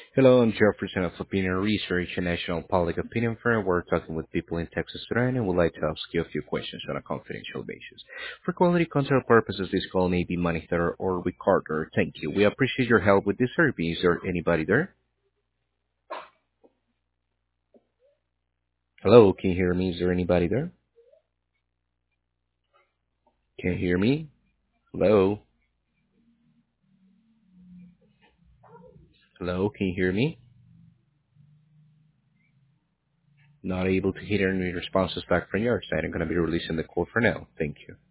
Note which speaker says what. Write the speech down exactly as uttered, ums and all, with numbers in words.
Speaker 1: Hello, I'm Jefferson of Opinion Research, a national public opinion firm. We're talking with people in Texas today, and would like to ask you a few questions on a confidential basis. For quality control purposes, this call may be monitored or recorded. Thank you. We appreciate your help with this survey. Is there anybody there? Hello, can you hear me? Is there anybody there? Can you hear me? Hello? Hello, can you hear me? Not able to hear any responses back from your side. I'm going to be releasing the call for now. Thank you.